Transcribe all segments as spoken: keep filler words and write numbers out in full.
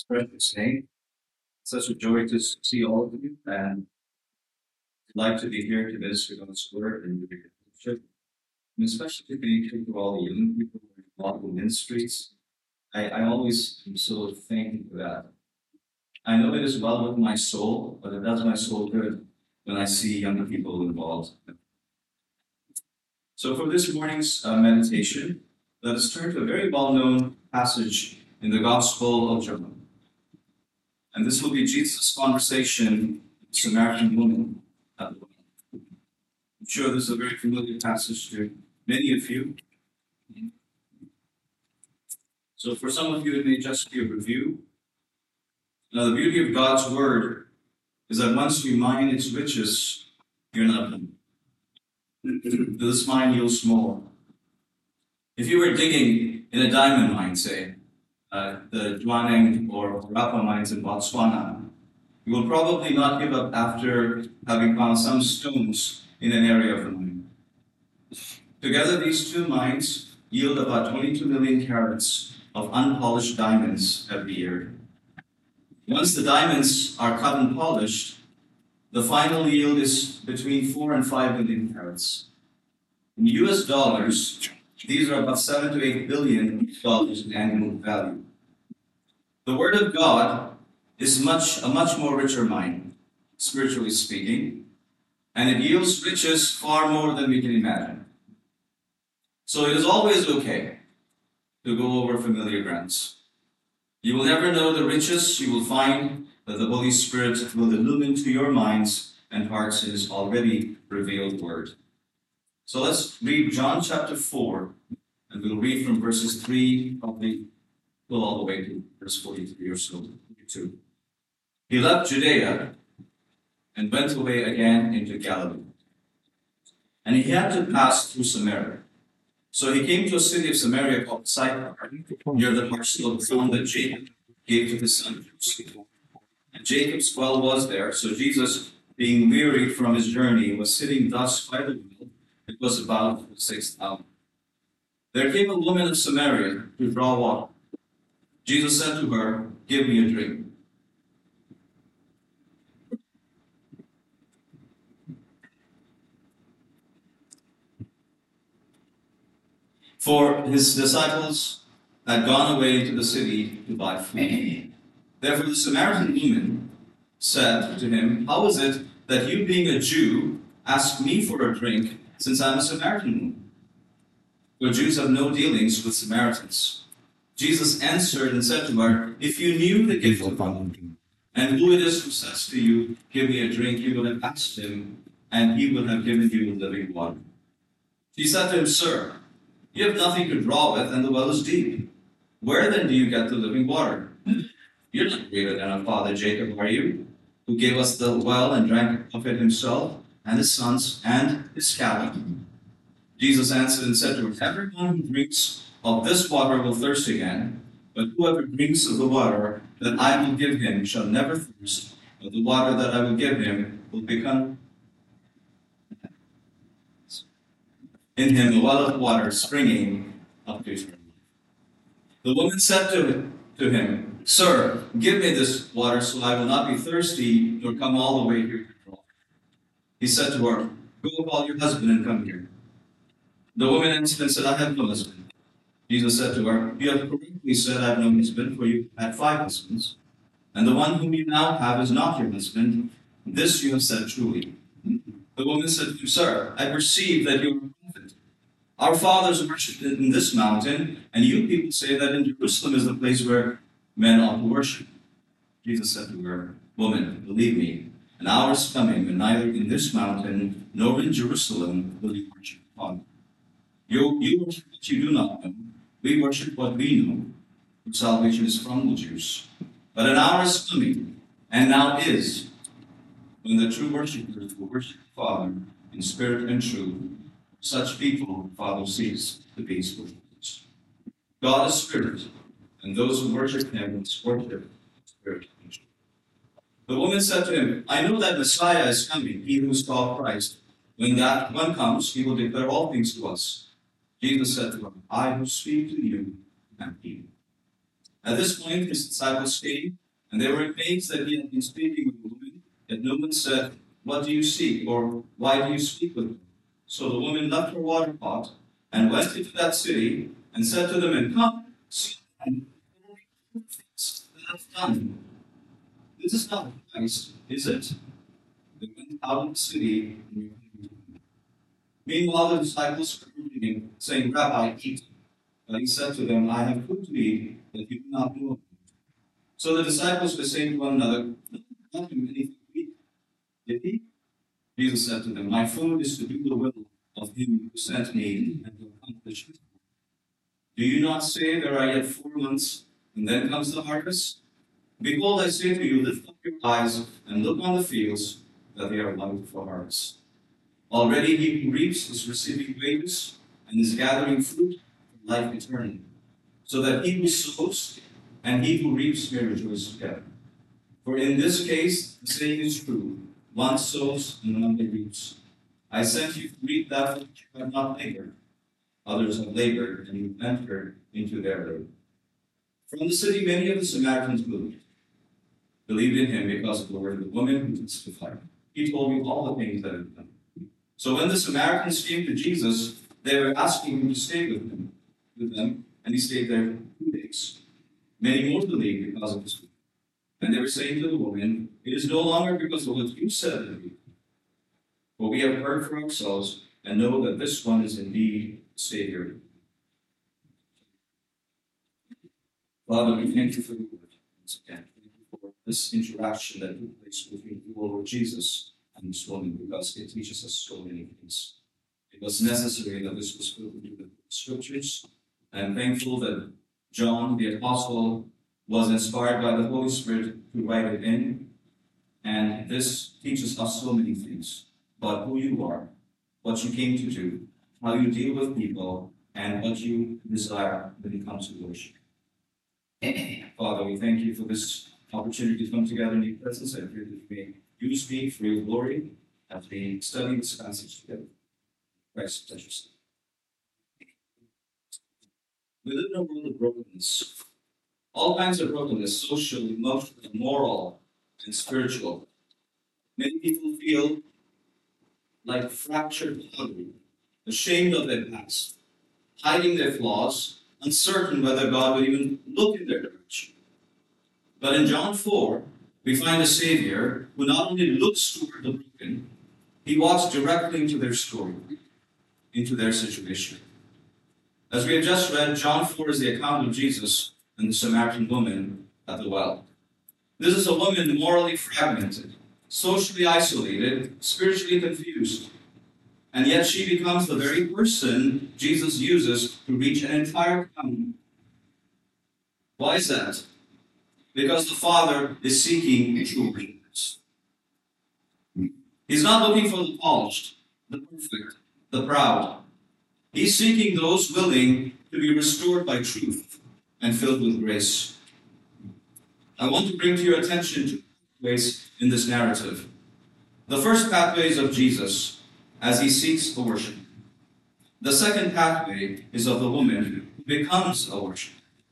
precious name. Such a joy to see all of you, and I'd like to be here to minister God's word and to be fellowship. And especially to be to all the young people who are involved in ministries. I, I always am so thankful for that. I know it is well with my soul, but it does my soul good when I see young people involved. So for this morning's uh, meditation, let us turn to a very well-known passage in the Gospel of John. And this will be Jesus' conversation with the Samaritan woman at the well. I'm sure this is a very familiar passage to many of you. So for some of you, it may just be a review. Now, the beauty of God's word is that once you mine its riches, you're not done. This mine yields more. If you were digging in a diamond mine, say, uh, the Jwaneng or Rapa mines in Botswana, you will probably not give up after having found some stones in an area of the mine. Together, these two mines yield about twenty-two million carats of unpolished diamonds every year. Once the diamonds are cut and polished, the final yield is between four and five million carats. In U S dollars, these are about seven to eight billion dollars in annual value. The Word of God is much a much more richer mine, spiritually speaking, and it yields riches far more than we can imagine. So it is always okay to go over familiar grounds. You will never know the riches you will find that the Holy Spirit will illumine to your minds and hearts in His already revealed Word. So let's read John chapter four, and we'll read from verses three, probably go all the way to verse forty-three or so, forty-two. He left Judea and went away again into Galilee. And he had to pass through Samaria. So he came to a city of Samaria called Sychar, near the parcel of ground that Jacob gave to his son Joseph. And Jacob's well was there, so Jesus, being wearied from his journey, was sitting thus by the well. It was about the sixth hour. There came a woman of Samaria to draw water. Jesus said to her, "Give me a drink." For his disciples had gone away to the city to buy food. Therefore the Samaritan woman said to him, "How is it that you, being a Jew, ask me for a drink, since I'm a Samaritan woman?" For Jews have no dealings with Samaritans. Jesus answered and said to her, "If you knew the gift of God, and who it is who says to you, 'Give me a drink,' you would have asked him, and he would have given you living water." She said to him, "Sir, you have nothing to draw with, and the well is deep. Where then do you get the living water? You're not greater than our father Jacob, are you, who gave us the well and drank of it himself, and his sons, and his cattle?" Jesus answered and said to her, "Everyone who drinks of this water will thirst again, but whoever drinks of the water that I will give him shall never thirst, but the water that I will give him will become in him a well of water springing up to eternal life." The woman said to, to him, "Sir, give me this water so I will not be thirsty, nor come all the way here to draw." He said to her, "Go call your husband and come here." The woman answered and said, "I have no husband." Jesus said to her, "You have correctly said, 'I have no husband,' for you had five husbands, and the one whom you now have is not your husband. This you have said truly." The woman said to him, "Sir, I perceive that you are a prophet. Our fathers worshipped in this mountain, and you people say that in Jerusalem is the place where men ought to worship." Jesus said to her, "Woman, believe me, an hour is coming when neither in this mountain nor in Jerusalem will you worship the Father. You, you worship what you do not know. We worship what we know, for salvation is from the Jews. But an hour is coming, and now is, when the true worshippers will worship the Father in spirit and truth. Such people the Father seeks to be his worshippers. God is spirit, and those who worship him must worship spirit and truth." The woman said to him, "I know that Messiah is coming, he who is called Christ. When that one comes, he will declare all things to us." Jesus said to her, "I who speak to you am he." At this point, his disciples came, and they were amazed that he had been speaking with the woman. Yet no one said, "What do you seek?" or "Why do you speak with me?" So the woman left her water pot and went into that city and said to the men, "Come, see the man that I've done. This is not Christ, is it?" They went out of the city and returned to him. Meanwhile, the disciples were eating, saying, "Rabbi, eat." But he said to them, "I have food to eat that you do not know of." So the disciples were saying to one another, "No one brought him anything to eat, did he?" Jesus said to them, "My food is to do the will of him who sent me and to accomplish his work. Do you not say there are yet four months, and then comes the harvest? Behold, I say to you, lift up your eyes and look on the fields, that they are white for harvest. Already he who reaps is receiving wages and is gathering fruit for life eternal, so that he who sows and he who reaps may rejoice together. For in this case, the saying is true, one sows and another reaps. I sent you to reap that which you have not labored. Others have labored, and you entered into their labor." From the city, many of the Samaritans moved, believed in him because of the word of the woman who testified, "He told me all the things that have done." So when the Samaritans came to Jesus, they were asking him to stay with them, with them, and he stayed there for two days. Many more believed because of his word. And they were saying to the woman, "It is no longer because of what you said that we, for we have heard for ourselves and know that this one is indeed the Savior." Father, we thank you for your word once again. Thank you for this interaction that took place between you, Lord Jesus, and this woman, because it teaches us so many things. It was necessary that this was put into the scriptures. I am thankful that John, the apostle, was inspired by the Holy Spirit to write it in. And this teaches us so many things about who you are, what you came to do, how you deal with people, and what you desire when it comes to worship. Father, we thank you for this opportunity to come together in your presence. I pray that you may use me for your glory as we study this passage together. Christ, precious. We live in a world of brokenness. All kinds of brokenness, social, emotional, moral, and spiritual. Many people feel like fractured pottery, ashamed of their past, hiding their flaws, uncertain whether God would even look in their direction. But in John four, we find a Savior who not only looks toward the broken, he walks directly into their story, into their situation. As we have just read, John four is the account of Jesus and the Samaritan woman at the well. This is a woman morally fragmented, socially isolated, spiritually confused. And yet she becomes the very person Jesus uses to reach an entire community. Why is that? Because the Father is seeking true worshipers. He's not looking for the polished, the perfect, the proud. He's seeking those willing to be restored by truth and filled with grace. I want to bring to your attention two ways in this narrative. The first pathway is of Jesus as he seeks a worshiper. The second pathway is of the woman who becomes a worshiper.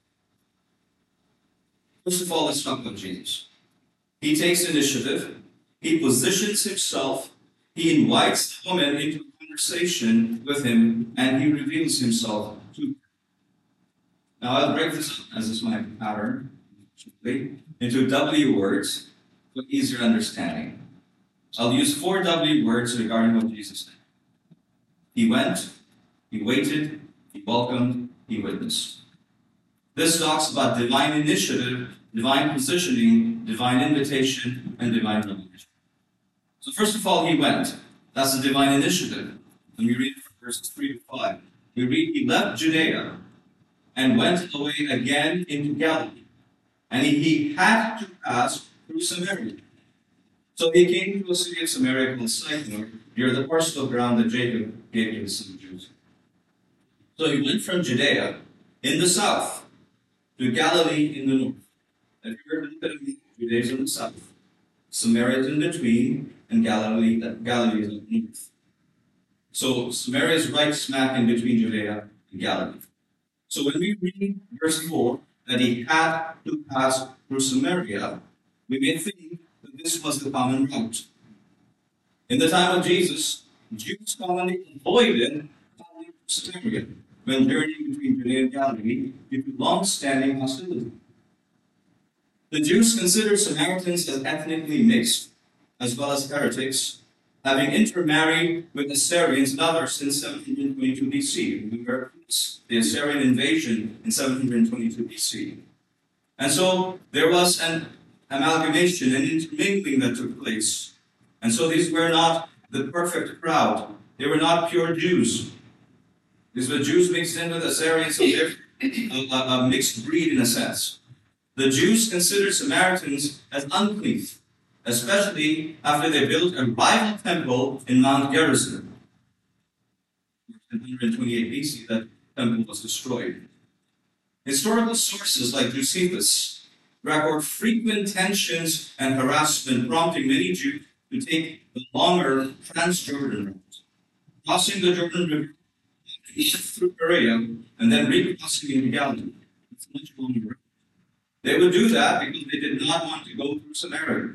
First of all, let's talk about Jesus. He takes initiative, he positions himself, he invites the woman into a conversation with him, and he reveals himself to her. Now I'll break this up, as is my pattern, into W words for easier understanding. I'll use four W words regarding what Jesus did. He went, he waited, he welcomed, he witnessed. This talks about divine initiative, divine positioning, divine invitation, and divine revelation. So first of all, he went. That's the divine initiative. When we read verses three to five, we read, he left Judea and went away again into Galilee. And he, he had to pass through Samaria. So he came to a city of Samaria called Sychar, near the parcel of ground that Jacob gave to his son Joseph. So he went from Judea in the south to Galilee in the north. Have you heard a little bit of Judea is in the south, Samaria is in between, and Galilee, Galilee is up north. So Samaria is right smack in between Judea and Galilee. So when we read verse four, that he had to pass through Samaria, we may think that this was the common route. In the time of Jesus, Jews commonly avoided traveling to Samaria when journeying between Judea and Galilee due to long-standing hostility. The Jews considered Samaritans as ethnically mixed, as well as heretics, having intermarried with Assyrians and others since seven hundred twenty-two B C. Remember the Assyrian invasion in seven hundred twenty-two B C. And so there was an amalgamation and intermingling that took place. And so these were not the perfect crowd. They were not pure Jews. These were Jews mixed in with Assyrians, so they're a, a, a mixed breed in a sense. The Jews considered Samaritans as unclean, especially after they built a rival temple in Mount Gerizim. In one hundred twenty-eight B C, that temple was destroyed. Historical sources like Josephus record frequent tensions and harassment, prompting many Jews to take the longer Transjordan route, crossing the Jordan River through Perea and then recrossing into Galilee. It's a much longer route. They would do that because they did not want to go through Samaria.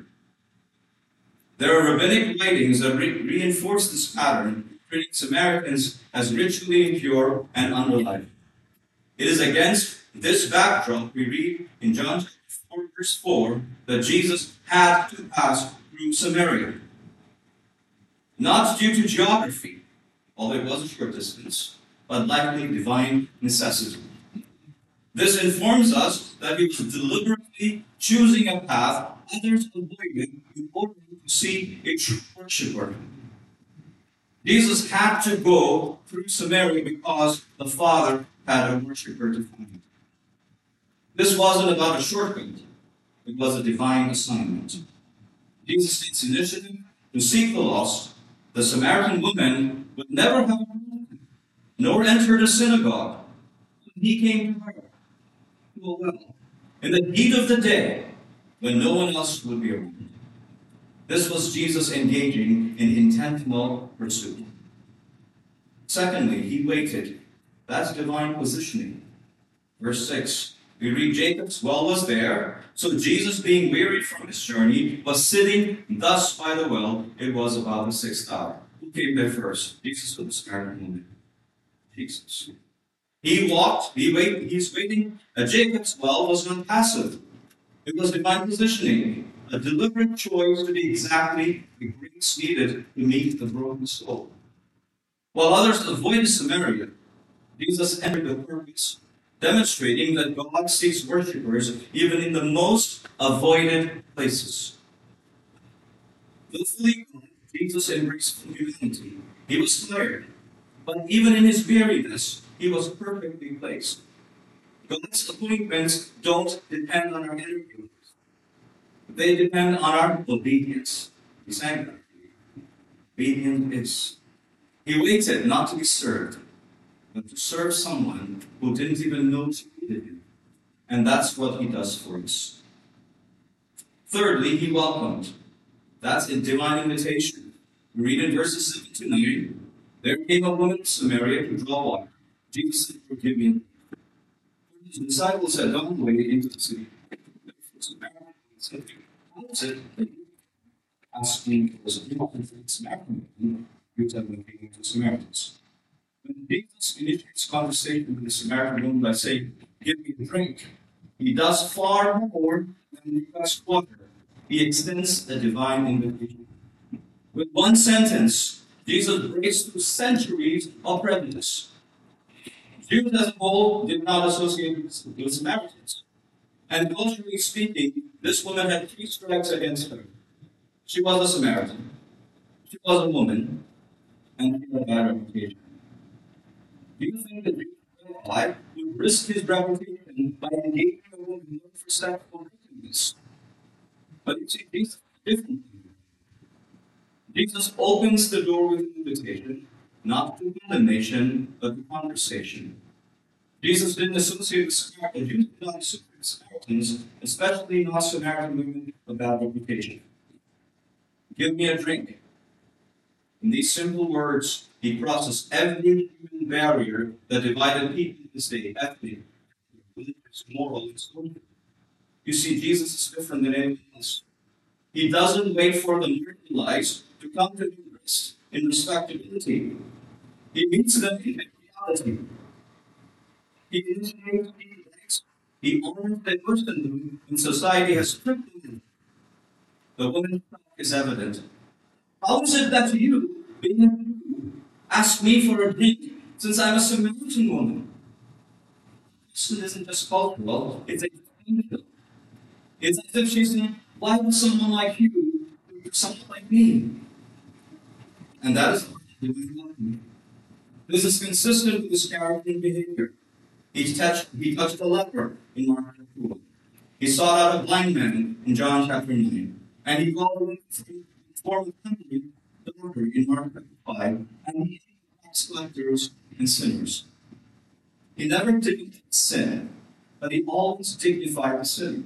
There are rabbinic writings that re- reinforce this pattern, treating Samaritans as ritually impure and unreliable. It is against this backdrop we read in John four, verse four, that Jesus had to pass through Samaria. Not due to geography, although it was a short distance, but likely divine necessity. This informs us that he was deliberately choosing a path others avoided in order to see a true worshiper. Jesus had to go through Samaria because the Father had a worshiper to find. This wasn't about a shortcut. It was a divine assignment. Jesus takes initiative to seek the lost. The Samaritan woman would never have known, nor entered a synagogue. He came to her to a well in the heat of the day when no one else would be around. This was Jesus engaging in intentional pursuit. Secondly, he waited. That's divine positioning. Verse six, we read Jacob's well was there, so Jesus, being wearied from his journey, was sitting thus by the well. It was about the sixth hour. Who came there first? Jesus or the Samaritan woman? Jesus. He walked, he wait, he's waiting. A Jacob's well was not passive. It was divine positioning, a deliberate choice to be exactly the grace needed to meet the broken soul. While others avoided Samaria, Jesus entered with purpose, demonstrating that God seeks worshippers even in the most avoided places. Willfully, Jesus embraced humanity. He was tired, but even in his weariness, he was perfectly placed. God's appointments don't depend on our interviews. They depend on our obedience. He sang that. Obedience is. He waited not to be served, but to serve someone who didn't even know she needed him. And that's what he does for us. Thirdly, he welcomed. That's a divine invitation. We read in verses seven to nine, there came a woman in Samaria to draw water. Jesus said, forgive me. His disciples said, don't wade into the city. Samaritan said, how is it that you asking for a Samaritan? You tell them being to Samaritans. When Jesus initiates conversation with the Samaritan woman by saying, give me a drink, he does far more than request water. He extends a divine invitation. With one sentence, Jesus breaks through centuries of prejudice. Jews as a whole did not associate with Samaritans. And culturally speaking, this woman had three strikes against her. She was a Samaritan, she was a woman, and she had a bad reputation. Do you think that Jesus would risk his reputation by engaging a woman for sexual wickedness? But you see, Jesus is different. Jesus opens the door with an invitation, not to condemnation, but to conversation. Jesus didn't associate with Samaritans. Jews did not associate with Samaritans, especially not Samaritan women of bad reputation. Give me a drink. In these simple words, he crosses every human barrier that divided people in this day, ethnic, religious, is moral and social. You see, Jesus is different than anyone else. He doesn't wait for the marginalized to come to him in respectability. He meets them in reality. He initiates feedbacks. He honors the person in society has stripped him. The woman's talk is evident. How is it that you, being a Jew, ask me for a drink since I'm a Samaritan woman? This isn't just cultural, it's existential. It's as if she's saying, why would someone like you do for someone like me? And that is this is consistent with his character and behavior. He touched, he touched a leper in Mark chapter two. He sought out a blind man in John chapter nine. And he called him form of company daughter in Mark chapter five. And he hated tax collectors and sinners. He never dignified sin, but he always dignified the sinner.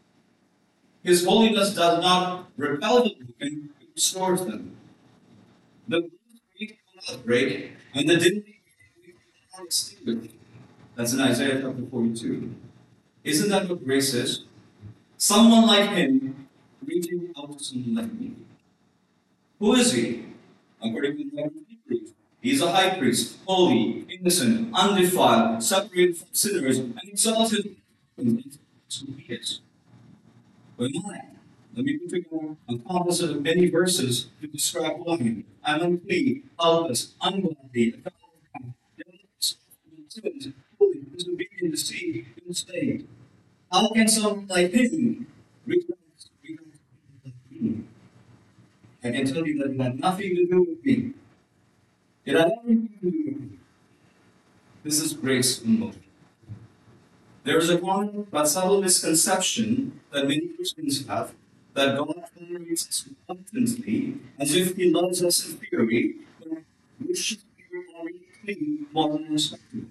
His holiness does not repel the broken, it restores them. The great outbreak and the dignity are extinguished. That's in Isaiah chapter forty-two. Isn't that what grace is? Someone like him reaching out to someone like me. Who is he? According to the Hebrews, he's a high priest, holy, innocent, undefiled, separated from sinners, and exalted. That's who he is. But mine. Let me put together a composite of many verses to describe who I am. I'm unclean, helpless, ungodly, a fellow of God, holy, disobedient, deceived, enslaved. How can someone like him reach out to me? I can tell you that it had nothing to do with me. It had everything to do with me. This is grace in motion. There is a common but subtle misconception that many Christians have that God tolerates us reluctantly, as if He loves us in theory, but wishes we were already clean, moral, and respectable.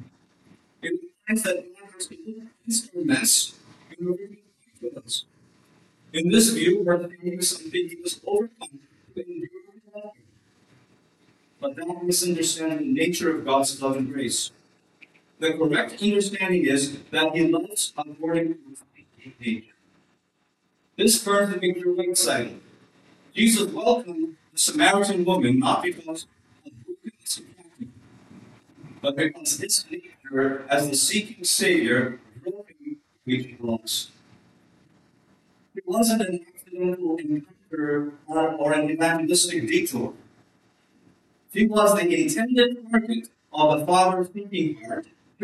It implies that God has to look against our mess in order to be with us. In this view, we're thinking something He was overcome to endure with love. But that misunderstands the nature of God's love and grace. The correct understanding is that He loves according to His nature. This turns the picture right side. Jesus welcomed the Samaritan woman not because of brokenness and practice, but because His nature as the seeking Savior drove Him to reach the lost. It wasn't an accidental encounter or an evangelistic detour. She was the intended target of the Father's thinking heart.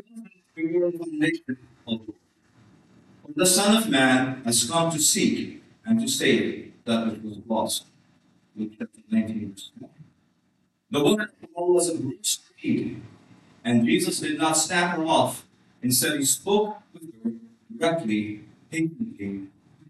For the Son of Man has come to seek and to save that which was lost. Luke chapter nineteen, verse one. The woman was a bruised reed, and Jesus did not snap her off. Instead, He spoke with her directly, patiently.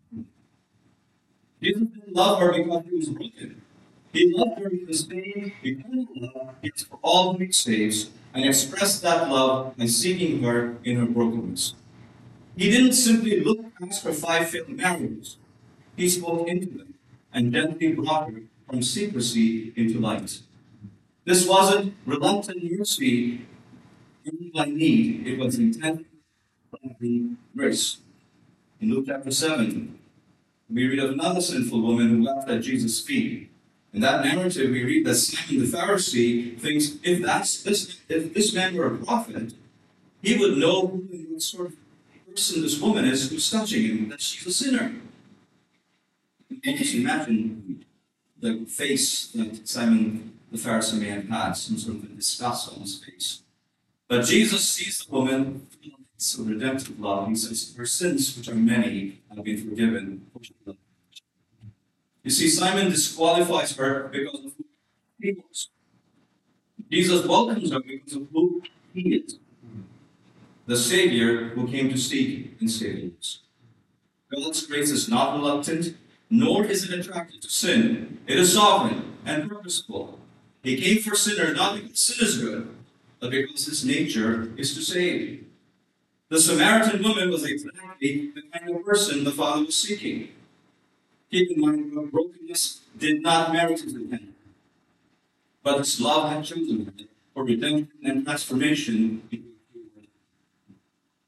Jesus didn't love her because she was broken. He loved her with the same eternal love He has for all who He saves, and expressed that love by seeking her in her brokenness. He didn't simply look past her five failed marriages. He spoke into them and gently brought her from secrecy into light. This wasn't reluctant mercy driven by need. It was intended by grace. In Luke chapter seven, we read of another sinful woman who wept at Jesus' feet. In that narrative, we read that Simon the Pharisee thinks if that's this, if this man were a prophet, he would know who and what sort of person this woman is who's touching him, that she's a sinner. And just imagine the face that Simon the Pharisee may have had, some sort of disgust on his face. But Jesus sees the woman full of redemptive love. He says, her sins, which are many, have been forgiven. You see, Simon disqualifies her because of who he was. Jesus welcomes her because of who He is. The Savior who came to seek and save us. God's grace is not reluctant, nor is it attracted to sin. It is sovereign and purposeful. He came for sinners not because sin is good, but because His nature is to save. The Samaritan woman was exactly the kind of person the Father was seeking. Keep in mind, her brokenness did not merit His attention, but His love had chosen her for redemption and transformation.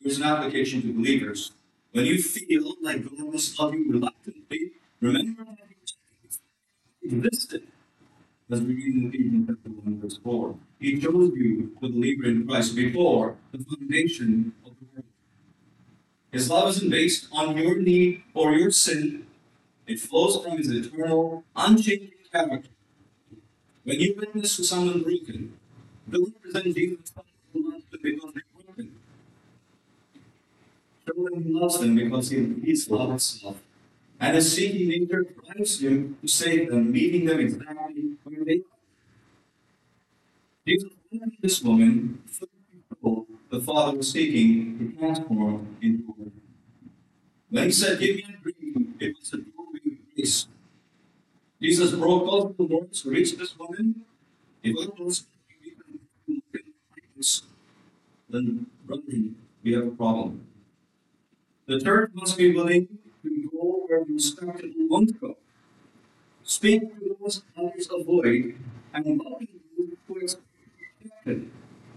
Here's an application to believers. When you feel like God must love you reluctantly, remember that He existed. As we read in Ephesians chapter one, verse four. He chose you, the believer in Christ, before the foundation of the world. His love isn't based on your need or your sin. It flows from His eternal, unchanging character. When you witness to someone broken, don't present Jesus because they're broken. Show them He loves them because He is love itself. And His seeking nature drives Him to save them, meeting them exactly where they are. Jesus wanted this woman, people the Father was seeking to transform into a woman. When He said, "Give me a drink," it was a doorway of grace. Jesus broke multiple doors to reach this woman. If I was then, brethren, we have a problem. The church must be willing to go where the respectable won't go. Speak to those others avoid, and welcome those who expect rejected.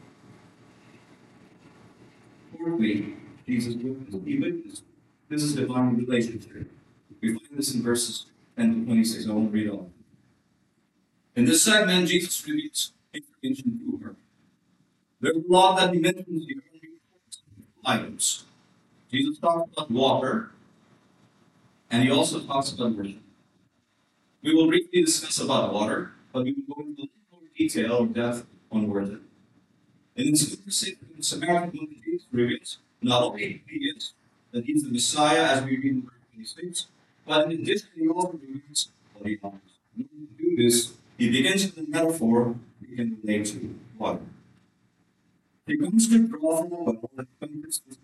Fourthly, Jesus witnessed. He witnessed. This is divine relationship. We find this in verses ten to twenty-six. I won't read all. In this segment, Jesus reveals information to her. There's a lot that He mentions here items. Jesus talks about water, and He also talks about worship. We will briefly discuss about water, but we will go into a little more detail or depth on worship. In this conversation, the Samaritan woman, Jesus reveals not only He is, that He's the Messiah, as we read in verse twenty-six, but in addition, He also reveals what He offers. In order to do this, He begins with a metaphor we can relate to water. He comes to draw from a well that converts with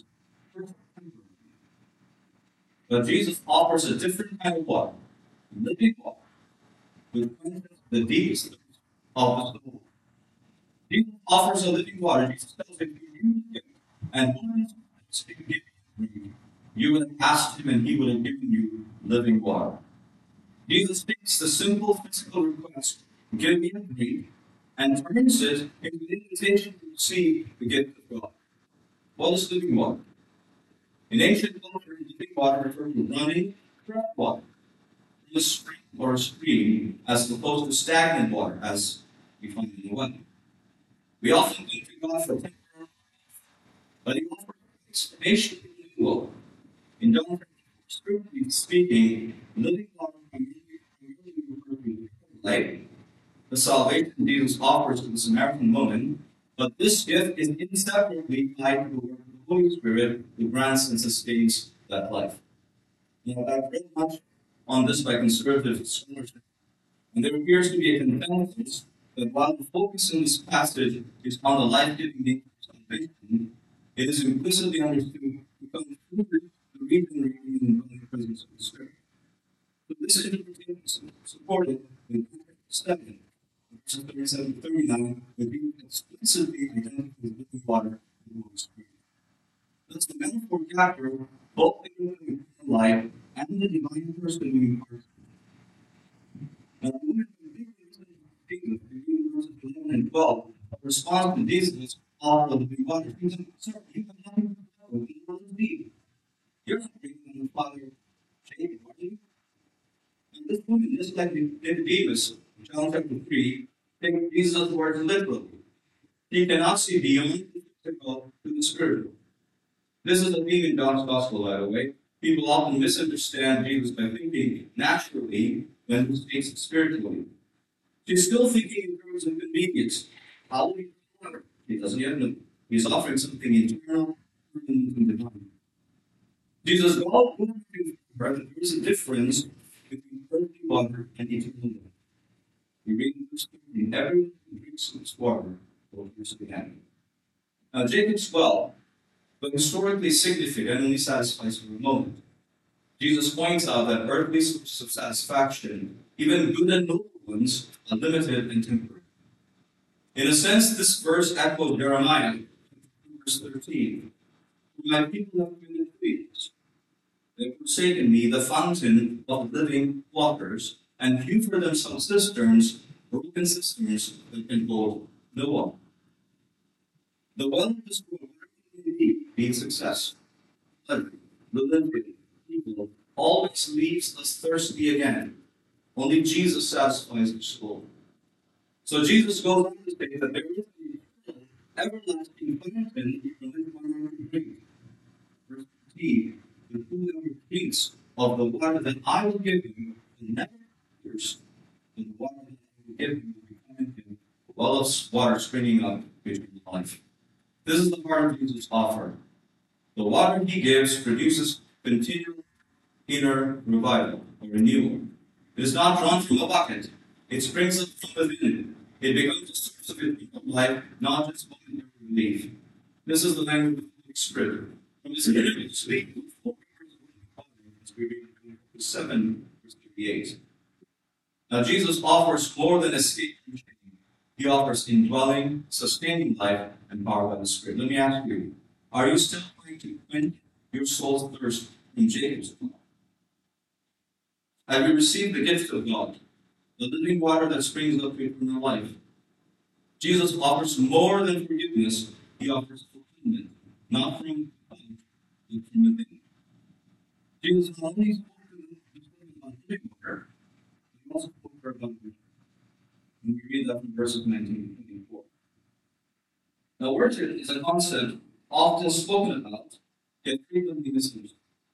But Jesus offers a different kind of water, living water, which quenches the deepest of the soul. Jesus offers a living water. Jesus tells him, "If you give, and one is to give you, you would have asked Him, and He would have given you living water." Jesus takes the simple physical request, "Give me a drink," and turns it into an invitation to receive the gift of God. What is living water? In ancient culture, living water referred to running, fresh water from a spring or a stream, as opposed to stagnant water, as we find in the well. We often go to God for temporary, but He offers explanation of renewal. In John chapter four, strictly speaking, living water primarily refers to life, the salvation Jesus offers to the Samaritan woman, but this gift is inseparably tied to the work of the Holy Spirit who grants and sustains that life. Now, I've read much on this by conservative scholarship, and there appears to be a consensus that while the focus in this passage is on the life-giving nature of salvation, it is implicitly understood to come through the regenerating and dwelling presence of the Spirit. So this interpretation is supported in seven, verses thirty-seven to thirty-nine, that being explicitly identified with living water and the Holy Spirit. Thus, the metaphor chapter both the eternal life and the divine person who imparts. Now, the woman who did this in verses eleven and twelve, responds to Jesus' offer of living water. He said, "Sir, you have nothing to do with the world of deed. You're not bringing on the Father Jacob, are you?" And this woman, just like Nicodemus, in John chapter three, takes Jesus' words literally. He cannot see beyond the physical to the spiritual. This is a theme in John's Gospel, by the way. People often misunderstand Jesus by thinking naturally when He speaks spiritually. She's still thinking in terms of convenience. How will He water? He doesn't yet know. He's offering something eternal and divine. Jesus God will her that there is a difference between earthly water and eternal water. We read in verse thirteen, "Everyone who drinks this water will thirst again." Now, Jacob's well, but historically significant, only satisfies for a moment. Jesus points out that earthly sources of satisfaction, even good and noble ones, are limited and temporary. In a sense, this verse echoes Jeremiah, verse thirteen. "My people have committed thieves. They have forsaken me, the fountain of living waters, and hewn for themselves cisterns, broken cisterns that can hold no water." The well of this world is deep. be success. But religion, people, always leaves us thirsty again. Only Jesus satisfies the soul. So Jesus goes on to say that there is an everlasting fountain from which one may drink. Verse fifteen, and whoever drinks of the water that I will give him will never thirst, and the water that I will give him will become in him a well of water springing up between life. This is the part of Jesus' offer. The water he gives produces continual inner revival or renewal. It is not drawn from a bucket. It springs up from within. It becomes a source of eternal life, not just momentary relief. This is the language of the Holy Spirit. From this interview, speak with four members of the Father, as we read in Matthew seven, verse thirty-eight. Now, Jesus offers more than escape from shame. He offers indwelling, sustaining life, and power by the Spirit. Let me ask you, are you still trying to quench your soul's thirst from Jacob's well? Have you received the gift of God, the living water that springs up to eternal life? Jesus offers more than forgiveness. He offers fulfillment, not from above, but from within. Jesus not only spoke to them about living water, but he also spoke about worship. And we read that from verses nineteen to twenty-four. Now, worship is a concept often spoken about, yet frequently misunderstood.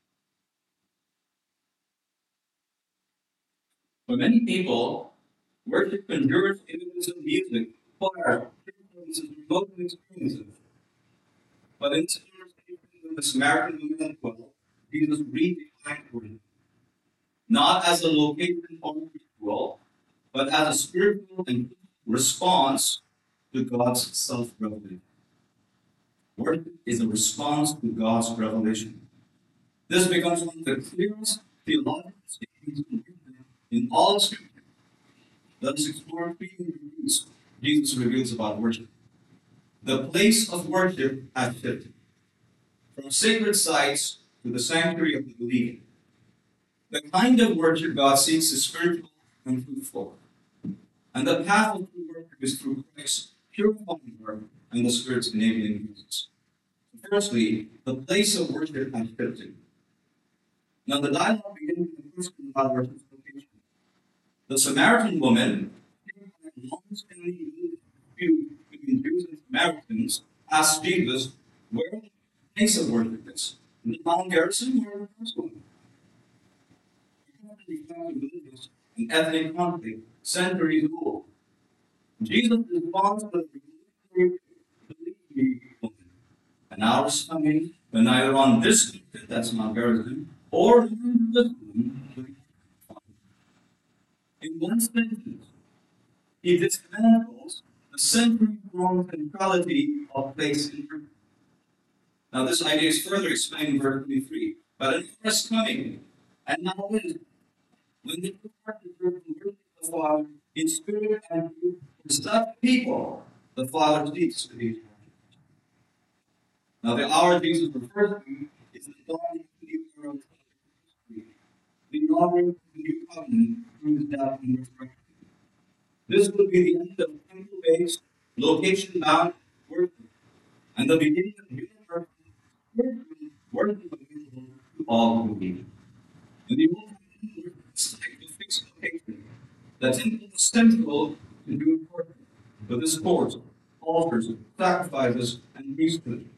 For many people, worship endures images of music, choir, performances, remote experiences. But in this conversation with the Samaritan woman at the well, Jesus redefined worship, not as a location or ritual, but as a spiritual and response to God's self-revelation. Worship is a response to God's revelation. This becomes one of the clearest theological statements in all Scripture. Let us explore three truths Jesus reveals about worship. The place of worship has shifted from sacred sites to the sanctuary of the believer. The kind of worship God seeks is spiritual and fruitful. And the path of true worship is through Christ's purifying work and the Spirit's enabling presence. Firstly, the place of worship has shifted. Now, the dialogue begins with the first about worship's location. The Samaritan woman, a long-standing dispute between Jews and Samaritans, asked Jesus where the place of worship is. In the Mount Gerizim or the first one? Religious and ethnic conflict, centuries old. Jesus responds to the believe me, woman. An hour is coming when either on this mountain, that's Mount Gerizim, or on this one, in one sentence, he dismantles the century-long centrality of place in worship. Now, this idea is further explained in verse twenty-three. But an hour is coming, and now is, when the Lord is worship the Father in spirit and truth, for such people, the Father seeks to be worshipped. Now, the hour Jesus refers to is the dawning of the new era of history, the inauguration of the new covenant through his death and resurrection. This will be the end of temple-based, location-bound worship, and the beginning of universal spiritual worship available to all who believe. In the Old Testament worship is like a fixed location. The temple was central to Jewish worship, with its courts, altars, sacrifices, and priesthood.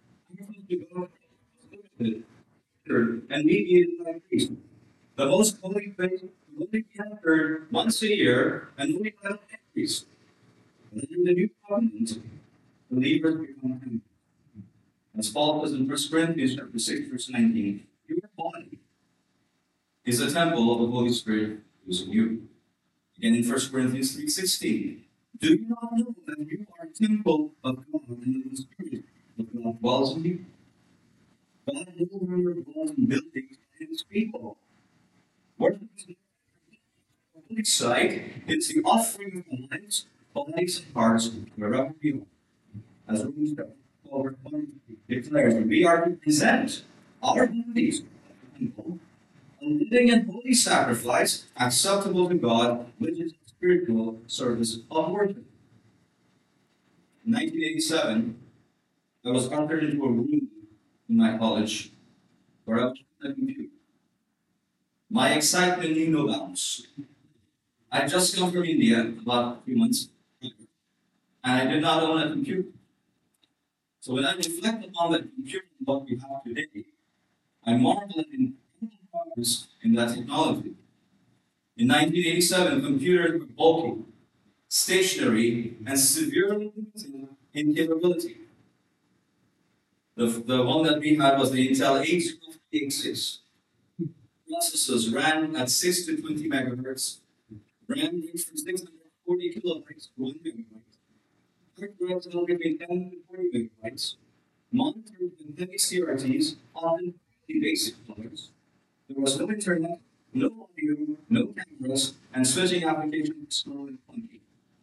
And mediated by priests. The most holy place will only be entered once a year and only by the high priest. And in the new covenant, believers become temples. As Paul says in First Corinthians chapter six, verse nineteen, your body is a temple of the Holy Spirit who is in you. Again in First Corinthians three sixteen, do you not know that you are a temple of God and the Spirit of God dwells in you? God no longer dwells in buildings and his people. Worship is not a public site, it's the offering of the lives, bodies, and hearts wherever we are. As Romans chapter twelve, verse one declares, we are to present our bodies a living and holy sacrifice acceptable to God, which is the spiritual service of worship. In nineteen eighty-seven, I was ushered into a room in my college where I was on a computer. My excitement knew no bounds. I just come from India about a few months, and I did not own a computer. So when I reflect upon that computer and what we have today, I marvel at the incredible progress in that technology. In nineteen eighty-seven, computers were bulky, stationary, and severely limited in capability. The, the one that we had was the Intel eight zero eight six. Processors ran at six to twenty megahertz, RAM ranged from six hundred forty kilobytes to one megabyte, hard drives held between ten to forty megabytes, monitored with heavy C R Ts, often fairly basic colors. There was no internet, no audio, no cameras, and switching applications were slow and clunky.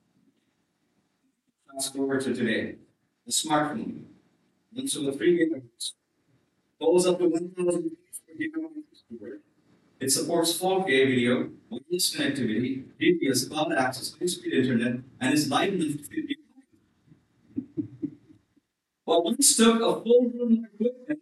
Fast forward to today, the smartphone runs with three gigahertz, goes up to one thousand gigabytes per storage. It supports four K video, wireless connectivity, G P S, cloud access, high-speed internet, and is light enough to fit your pocket. But once took a full room of equipment,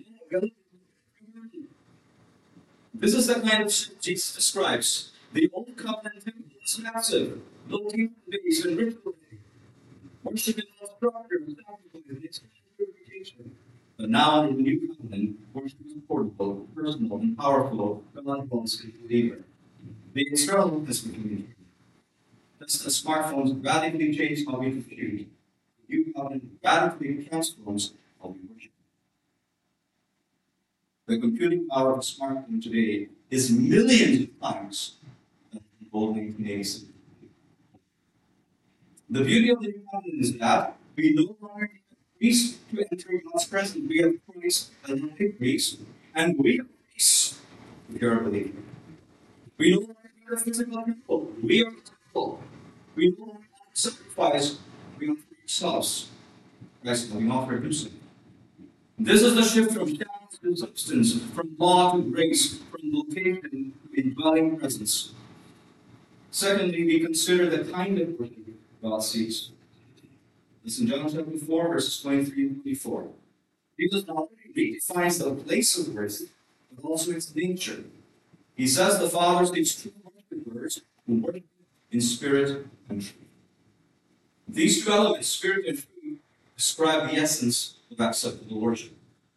this is the kind of shit Jesus describes. The old covenant temple is massive, located base and ritual, worship in all structure and sacrifice and external purification. But now under the new covenant, worship is portable, personal, and powerful. God wants to believer. The external is communication. Thus, the smartphones radically change how we compute. The new covenant radically transforms how we worship. The computing power of a smartphone today is millions of times that the old nineteen eighties. The beauty of the new covenant is that we no longer need a priest to enter God's presence. We have Christ as a high priest, and we have peace if you're a believer. We no longer need a physical temple. We are the temple. We no longer have to sacrifice. We offer ourselves. Christ, we offer himself. This is the shift from shadows to substance, from law to grace, from location to indwelling presence. Secondly, we consider the kind of worship God sees. Listen, John chapter four, verses twenty-three and twenty-four. Jesus not only redefines the place of worship, but also its nature. He says the Father seeks true worshipers who worship in spirit and truth. These two elements, spirit and truth, describe the essence of acceptable worship.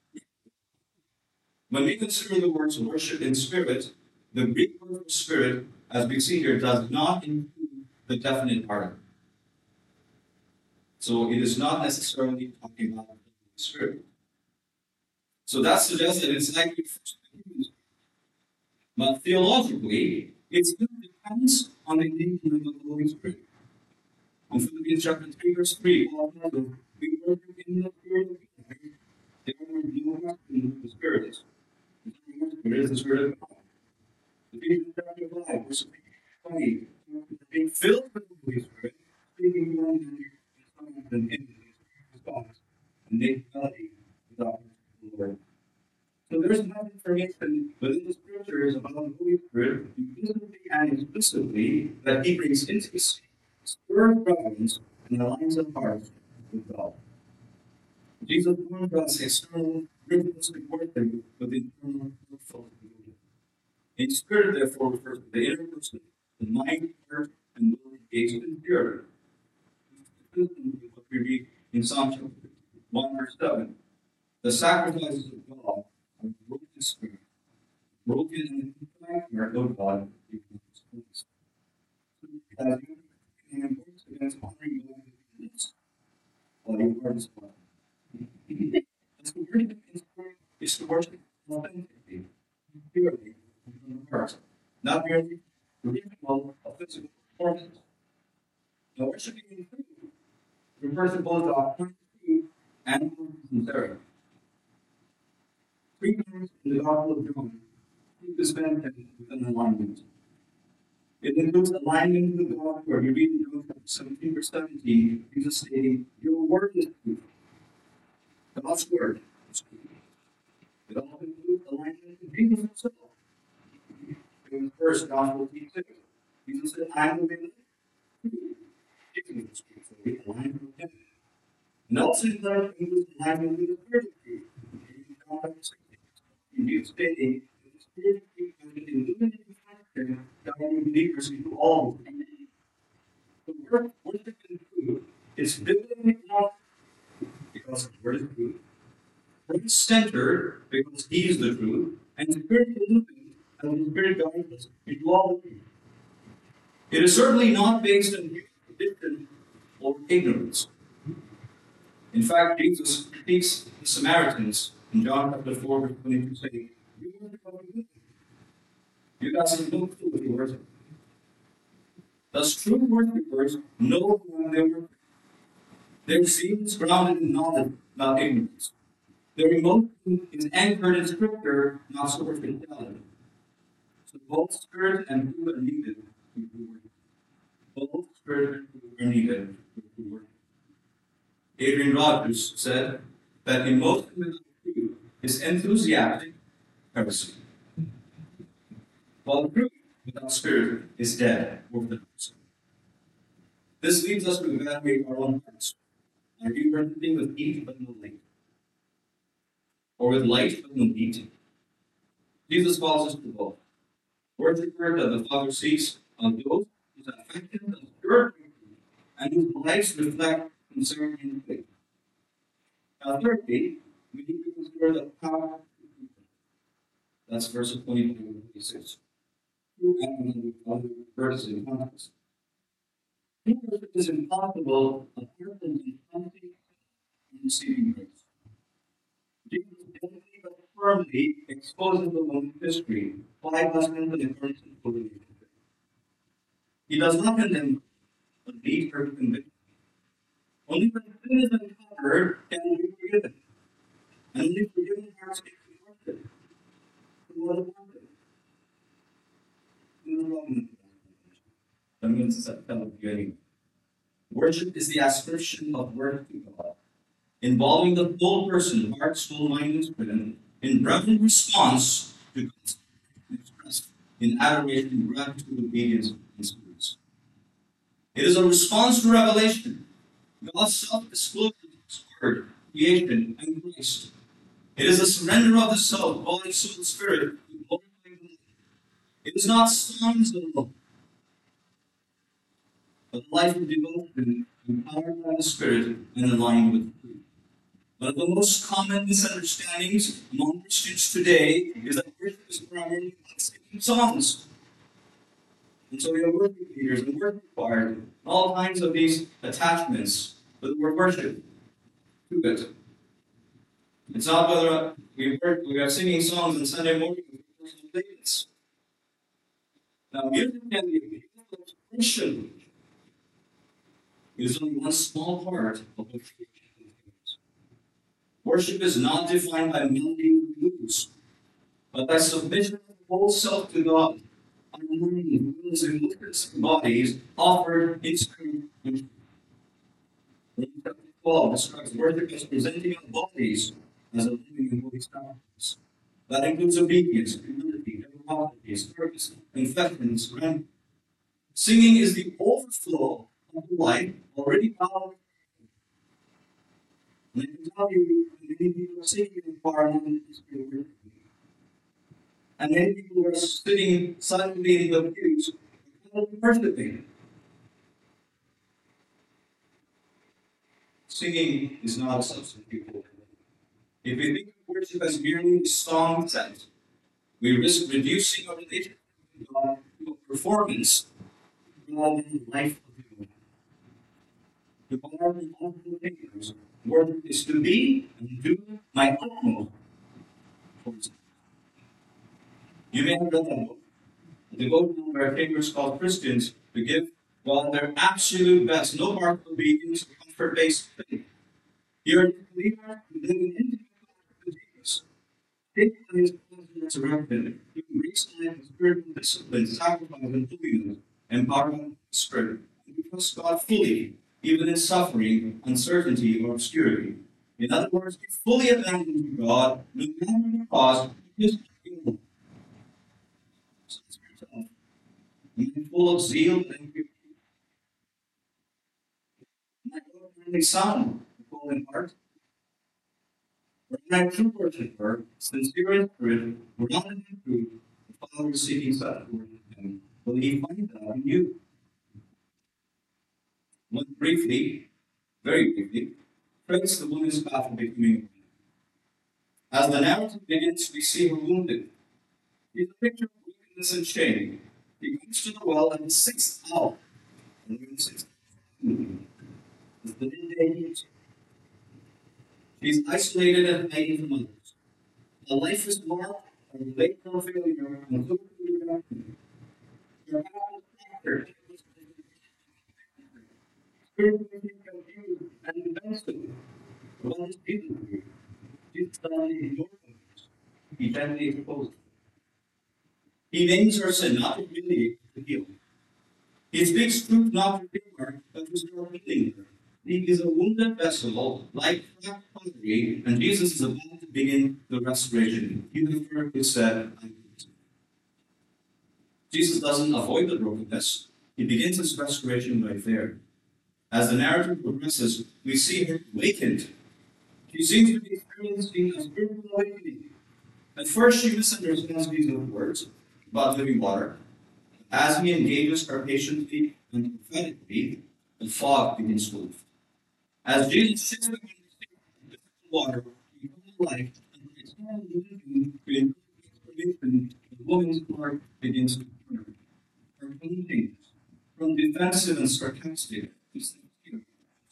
When we consider the words worship in spirit, the Greek word for spirit, as we see here, does not include the definite article. So it is not necessarily talking about the spirit. So that suggests that it's likely first the human spirit. But theologically, it still depends on the engagement of the Holy Spirit. In Philippians chapter three, verse three, Paul tells us, we worship in the spirit of God. Therefore, no question who the spirit is. The spirit is the spirit of God. Ephesians chapter five, verse twenty, being filled with the Holy Spirit, speaking one another and in response, and make melody without the Lord. So there's enough information within the scriptures about the Holy Spirit, implicitly and explicitly, that he brings intimacy, spurs reverence, and aligns our hearts with God. Jesus warned us external ritualistic worship with internal heartfelt devotion. In spirit, therefore, refers to the inner person, the mind, heart, and will engaged in purity. What we read in Psalm chapter one, verse seven. The sacrifices of God are broken spirit, broken and contrite heart, O God, you can experience. As you can works against honoring God with goodness, while your heart is blind. As the worship in spirit is to worship authentically, purely, from the heart, not merely the ritual of physical performance. The worshiping in truth refers to both the authentic truth and sincerity. Three times in the Gospel of John, truth is mentioned with an alignment. It includes alignment with God, where we read in John seventeen, verse seventeen, Jesus stating, your word is truth. God's word is truth. It also includes alignment with Jesus himself. In the first Gospel of Jesus, Jesus said, I am the way, the truth. Jesus is truth, so we align with him. And also includes alignment with the Spirit of truth. Indeed, stating that the Spirit is an illuminating factor guiding believers into all of them. The work worship and food is biblically not because the word is truth, Christ centered because he is the truth, and Spirit illuminating as the Spirit guides us into all of truth. It is certainly not based on human tradition or ignorance. In fact, Jesus speaks to the Samaritans in John chapter four, verse twenty-two, saying, You worship what you do. You guys have no clue what you worship. Thus, true worshippers know who they worship. Their zeal is grounded in knowledge, not ignorance. Their emotion is anchored in Scripture, not superficiality. So both spirit and truth are needed for true worship. Both spirit and truth are needed for true worship. Adrian Rogers said that emotion without truth is enthusiastic heresy, while truth without spirit is dead orthodoxy. This leads us to evaluate our own hearts. Are you worshiping with heat but no light? Or with light but no heat? Jesus calls us to both. Worshipper that the Father seeks are those whose affections are pure and whose lives reflect concern and faith. Now, thirdly, we need to consider the power of truth. That's verses twenty-five and twenty-six. True and other verses in context. True worship is impossible apart from the intensity and receiving grace. Jesus gently but firmly exposes the woman's history, five husbands and a person for relationship. He does not condemn but lead her to conviction. Only when sin is uncovered can we be forgiven. And only forgiven hearts can be worship. So what is worship? No problem. I'm going to tell you anyway. Worship is the ascription of worth to God, involving the whole person, heart, soul, mind, and spirit, in reverent response to God's expressed in adoration, gratitude, obedience, and spirits. It is a response to revelation, God's self-disclosure in His word, creation, and Christ. It is a surrender of the self, body, soul, spirit, to glorify God. It is not songs alone, but a life of devotion, empowered by the Spirit and aligned with truth. One of the most common misunderstandings among Christians today is that worship is primarily about singing songs. And so we have worship leaders and worship choirs, and all kinds of these attachments with the word worship to it. It's not whether we work, we are singing songs on Sunday morning with personal playlists. Now, music can be a beautiful expression. It is only one small part of what worship is. Worship is not defined by melody and blues, but by submission of the whole self to God, our mind, wills, emotions, and bodies offered in spirit and truth. Romans chapter twelve describes worship as presenting our bodies as a living and holy sacrifice. That includes obedience, humility, generosity, service, confession, surrender. Singing is the overflow of the life already powered. And I can tell you, many people are singing in far more than this worship. And many people are sitting silently in the pews worshiping. Singing is not a substitute for it. If we think of worship as merely a song set, we risk reducing our relationship with God to a performance rather than the life of the Lord. To borrow from multiple thinkers, worship is to be and do my utmost for His. You may have read that book. The devotional where thinkers call Christians to give God their absolute best, no partial obedience or comfort-based faith. You're a believer who live in intimate contact with Jesus. Take on His cross and resurrection, you embrace life with spiritual discipline, sacrifice, and holiness, empowered by the Spirit. And you trust God fully, even in suffering, uncertainty, or obscurity. In other words, be fully abandoned to God, no matter the cost, because you know. Be full of zeal and purity. My God only Son, full in heart. And a true worshiper, sincere in spirit, grounded in truth, the Father is seeking such worship him. Will he find that in you? Look briefly, very briefly, trace the woman's path of becoming. As the narrative begins, we see her wounded. She's a picture of weakness and shame. He comes to the well at the sixth hour. And when the sixth hour is the midday heat. She's isolated and hiding from others. Her life is marked by relational failure and social rejection. Her path is fractured. Spiritually confused and defensive. What is Jesus do? Jesus suddenly ignores them. He gently exposes them. He names her sin, not to humiliate, to heal. He speaks truth, not to humor, but to start healing her. He is a wounded vessel, like cracked pottery, and Jesus is about to begin the restoration. You have heard it said, I will. Jesus doesn't avoid the brokenness. He begins his restoration right there. As the narrative progresses, we see her awakened. She seems to be experiencing a spiritual awakening. At first, she misunderstands Jesus' words about living water. As he engages her patiently and prophetically, the fog begins to lift. As Jesus sits behind the water, he comes to life, and it's all moving to improve explanation. The woman's heart begins to turn. Her tone changes from defensive and sarcastic to sincere.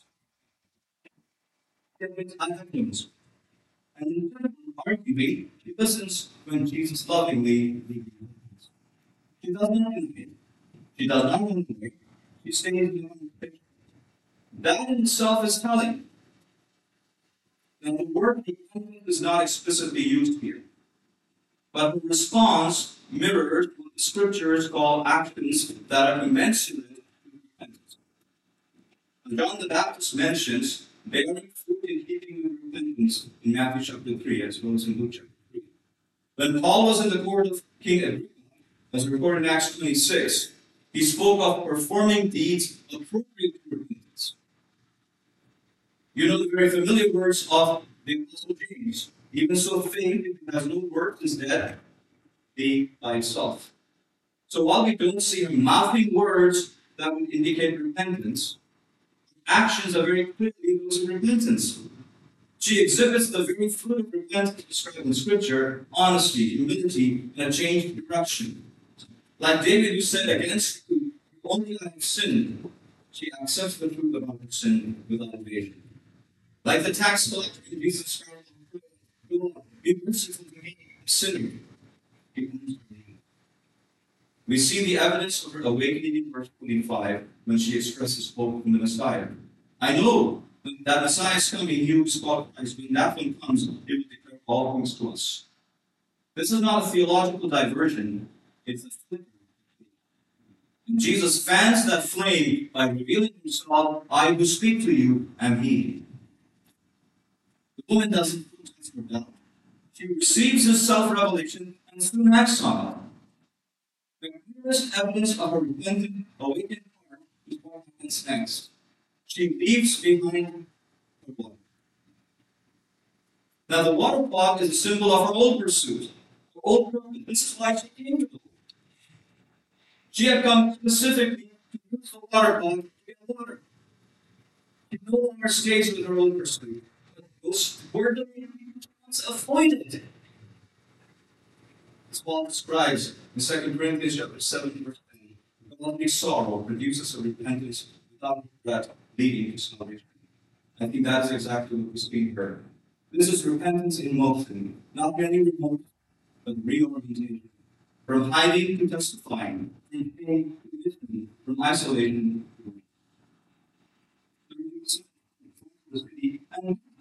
Yet with items. And in turn, arguably, she listens when Jesus lovingly leads her. She does not inhibit. She does not run away. She stays beyond the picture. That in itself is telling. And the word repentance is not explicitly used here. But the response mirrors what the scriptures call actions that are commensurate with repentance. And John the Baptist mentions bearing fruit in keeping with repentance in Matthew chapter three, as well as in Luke chapter three. When Paul was in the court of King Agrippa, as recorded in Acts twenty-six, he spoke of performing deeds appropriate to repentance. You know the very familiar words of the Apostle James. Even so, faith, if it has no works, is dead, be by itself. So while we don't see her mouthing words that would indicate repentance, actions are very clearly those of repentance. She exhibits the very fruit of repentance described in Scripture: honesty, humility, and a change of direction. Like David, who said, against you, only I have sinned. She accepts the truth about her sin without evasion. Like the tax collector in Jesus' parable, be merciful to me, a sinner. We see the evidence of her awakening in verse twenty-five when she expresses hope in the Messiah. I know that Messiah is coming, he who is called Christ. When that one comes, he will declare all things to us. This is not a theological diversion, it's a flicker. And Jesus fans that flame by revealing himself, I who speak to you am he. The woman doesn't protest her doubt. She receives his self-revelation and soon acts on it. The clearest evidence of her repentant, awakened heart is what happens next. She leaves behind her water. Now, the water pot is a symbol of her old pursuit. Her old purpose. This is why she came to the Lord. She had come specifically to use the water pot to get water. She no longer stays with her own pursuit, but goes toward the once avoided. As Paul describes in Second Corinthians chapter seven, verse ten, godly sorrow produces a repentance without regret, leading to salvation. I think that is exactly what was being heard. This is repentance in motion, not merely remote, but reorientation. From hiding to testifying, from pain to listening, from isolation to and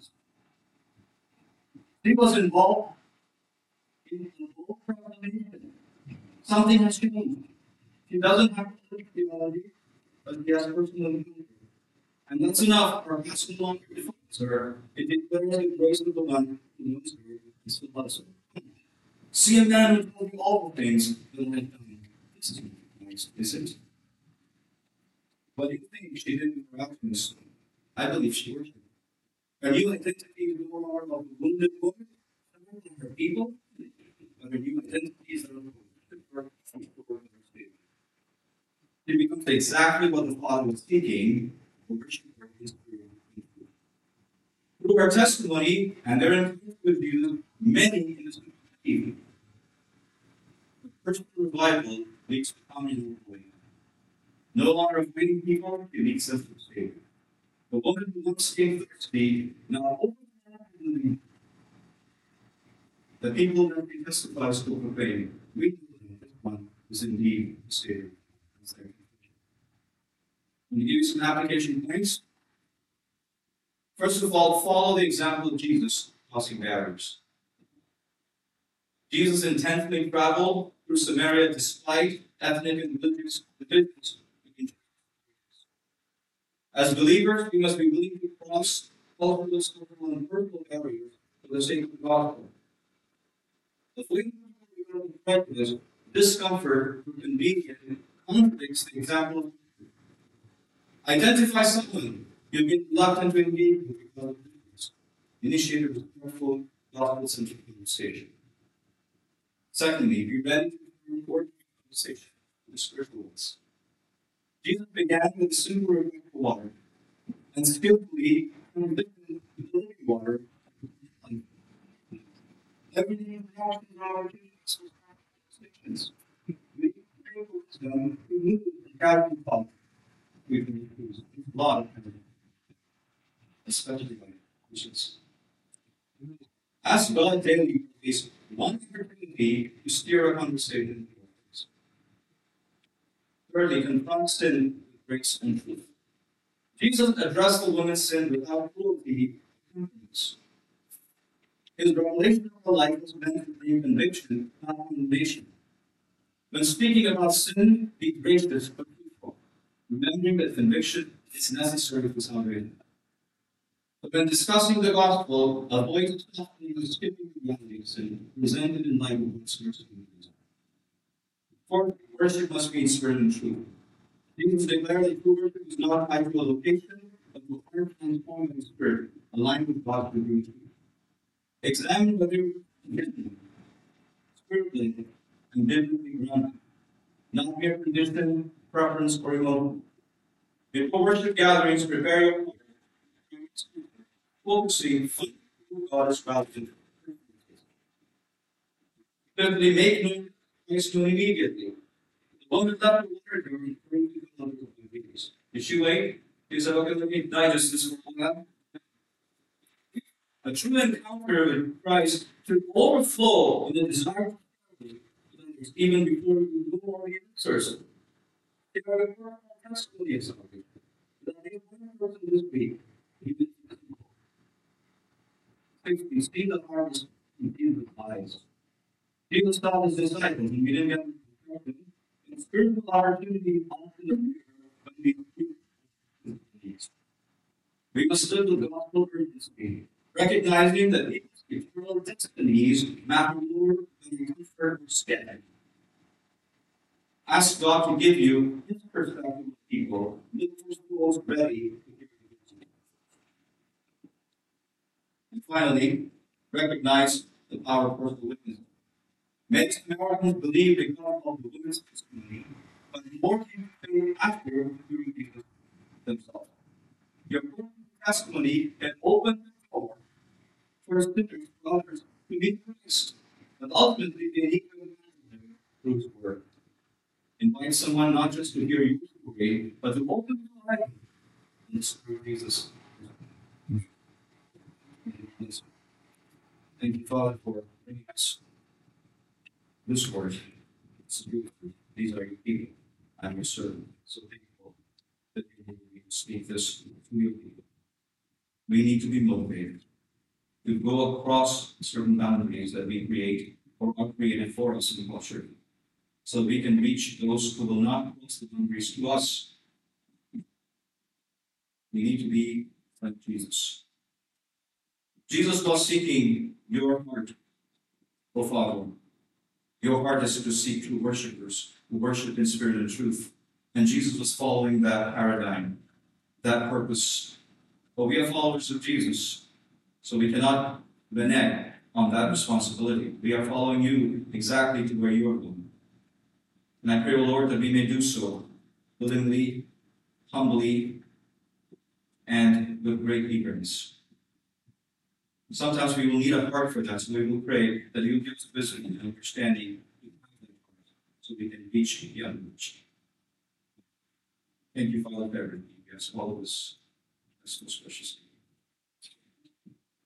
he was involved in the whole proclamation. Something has changed. He doesn't have to teach theology, but he has personal encounter. And that's enough for us no longer defines her. It declares the grace of the one who knows her and still loves her. See a man who told you all the things that I have done. This is not nice, is it? What do you think she did with her actions? I believe she worshipped. A new identity is no longer of the wounded woman, her people, but a new identity is of the work from the Lord of the Savior. It becomes exactly what the Father was seeking, for which he worked his spirit. Through our testimony and their encounter with you, many in this community, the personal revival leads to common way. No longer avoiding people, it leads them to the Savior. The woman who once came thirsty, now openly, the people that he testifies to proclaim, we know that this one is indeed the Savior. I'm going to give you some application points. First of all, follow the example of Jesus crossing barriers. Jesus intensely traveled through Samaria despite ethnic and religious divisions. As believers, we must be willing to cross cultural, social, and personal barriers for the sake of the gospel. If we prejudice, discomfort, or convenience contradicts the example of identify someone you've been reluctant to engage with because of difference. Initiate a respectful, gospel-centered conversation. Secondly, be ready to have an important conversation with the spiritual ones. Jesus began with a simple request for water, and skillfully transitioned to the living water. Everything involved in our opportunities for conversations. We pray for wisdom to move the gathering thought. We can use a lot of energy, especially by Christians. Ask God daily for at least one opportunity to steer a conversation. Thirdly, confront sin with grace and truth. Jesus addressed the woman's sin without cruelty and confidence. His revelation of her life was meant to bring conviction, not condemnation. When speaking about sin, be gracious but truthful, remembering that conviction is necessary for salvation. But when discussing the gospel, avoid softening or skipping the reality of sin presented in light of God's mercy and grace. Fourth, worship must be in spirit and truth. Jesus declared that true worship is not tied to a location, but to a heart transformed in spirit, aligned with God's revealed truth. Examine whether you are spiritually and biblically grounded, not mere tradition, preference, or emotion. Before worship gatherings, prepare your heart, focusing on who God is called to. Fifthly, make known Christ known immediately. The moment left the water door, referring to the number of obedience. Did she wait? He said, okay, let me digest this for a while. A true encounter with Christ should overflow in the desire for others, even before you know all the answers. If I were to testimony of something, that I have one person this week, even you see the harvest in the eyes. Jesus taught his disciples, and we didn't get the and spiritual opportunity often appear when we appear needs. We must live the gospel urgency, recognizing that people's eternal destinies matter more than comfort or scale. Ask God to give you his perspective of people, look for schools ready to give you. And finally, recognize the power of personal witness. Many Americans believe because of the women's testimony, but more people fail after doing Jesus themselves. Your personal testimony can open the door for sinners, for others to meet Christ, but ultimately they need to encounter through his word. Invite someone not just to hear your story, but to open their life and serve Jesus. Thank you, Father, for bringing us this word. It's beautiful. These are your people. I'm your servant. So thankful that you need to speak this to your people. We need to be motivated to go across certain boundaries that we create or are created for us in culture, so we can reach those who will not cross the boundaries to us. We need to be like Jesus. Jesus was seeking your heart, O Father. Your heart is to seek true worshipers who worship in spirit and truth. And Jesus was following that paradigm, that purpose. But we are followers of Jesus. So we cannot renege on that responsibility. We are following you exactly to where you are going. And I pray, O Lord, that we may do so willingly, humbly, and with great eagerness. Sometimes we will need a heart for that, so we will pray that you will give us wisdom and understanding so we can reach the unreached. Thank you, Father, for everything. Yes, all of us. That's most precious.